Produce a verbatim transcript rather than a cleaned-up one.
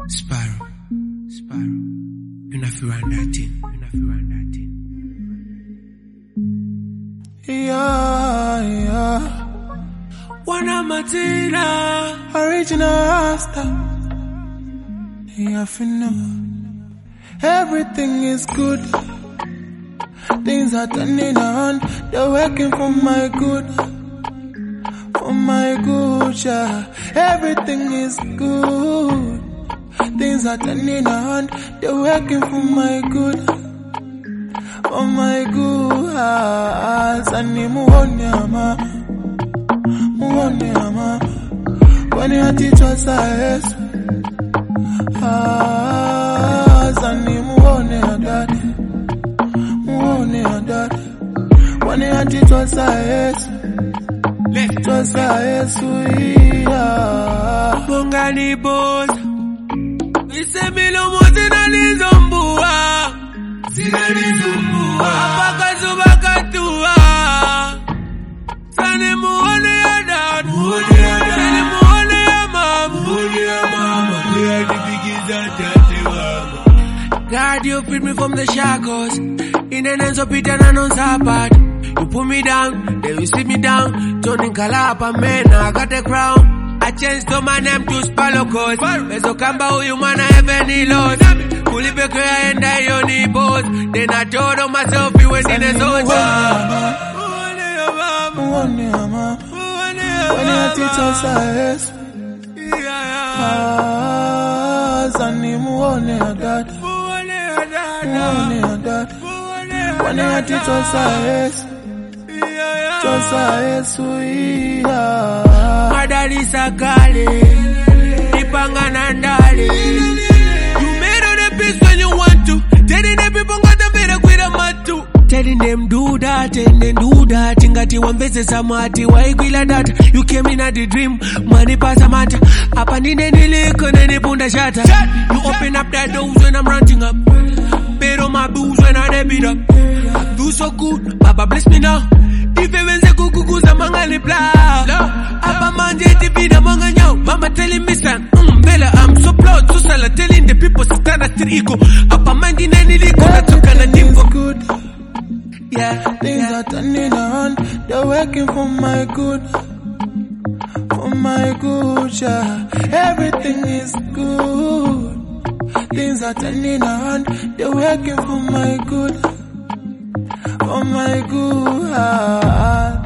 Sparrow, Sparrow, you not feel run that thing, you not feel run that thing. Yeah, yeah. Wana Matina, Original Rasta. Yeah, for know. Everything is good. Things are turning on. They're working for my good. For my good, yeah. Everything is good. Things are turning on. They're working for my good. For my good. Sani muone ama. Muone ama. When you teach us yes. Ah, Sani muone adad. Muone adad. When you teach us yes. Let's Just yes, we are. Bongani boss. We say me lo mo zinali zombua. Zinali zombua. Apaka subakatua. Sani muone adad. Muone adad. Sani muone ama. Muone ama. We are the biggest that wama. God, you freed me from the shackles. In the hands of Peter and on Sabbath. You put me down, then you sit me down. Turning color up and man, I got a crown. I changed to my name to Spalocos. Meso kamba huyu mwana heavenly lost. Kulipe kwe and I only boss. Then I told on myself you went in a soldier. Muone ama. When you teach us yes. Ah, Sani muone adad. Muone adad. When you teach us yes. Just yes, we are. Madali sakale, ipanga nandale. You made all the peace when you want to. Telling the people got the better with a matu. Telling them do that and then do that. Ingati wambeze samati waigwila that. You came in at the dream, money pass a matter. Apa nine niliko nene punda shata. You open up that doors when I'm ranting up. Paid on my booze when I debit up. I do so good, Baba bless me now. If you wenze kukukuza mangali bla Apa manje divina monga nyao Mama telling me son mm, Bella I'm so proud so sala telling the people Sitana still ego Apa mandi nani liko Natoka na nimbo Good. Yeah Things yeah. are turning on. They're working for my good. For my good, yeah. Everything is good. Things are turning on. They're working for my good. For my good.